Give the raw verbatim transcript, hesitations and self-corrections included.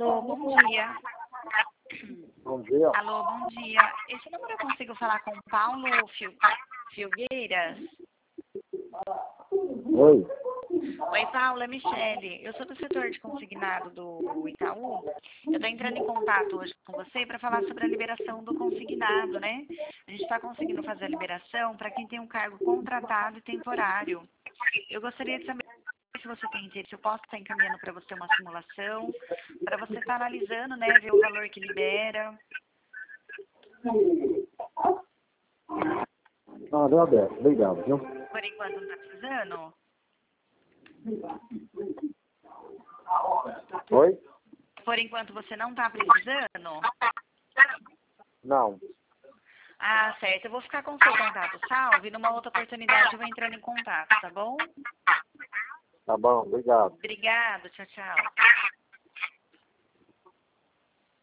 Alô, bom dia. Bom dia. Alô, bom dia. Esse número eu consigo falar com Paulo Fil... Filgueiras? Oi. Oi, Paulo, é Michele. Eu sou do setor de consignado do Itaú. Eu estou entrando em contato hoje com você para falar sobre a liberação do consignado, né? A gente está conseguindo fazer a liberação para quem tem um cargo contratado e temporário. Eu gostaria de saber se você tem interesse, eu posso estar encaminhando para você uma simulação, para você estar analisando, né, ver o valor que libera. Ah, deu aberto. Obrigado, viu? Por enquanto não está precisando? Oi? Por enquanto você não está precisando? Não. Ah, certo. Eu vou ficar com o seu contato salvo e numa outra oportunidade eu vou entrando em contato, tá bom? Tá bom, obrigado. Obrigada, tchau, tchau.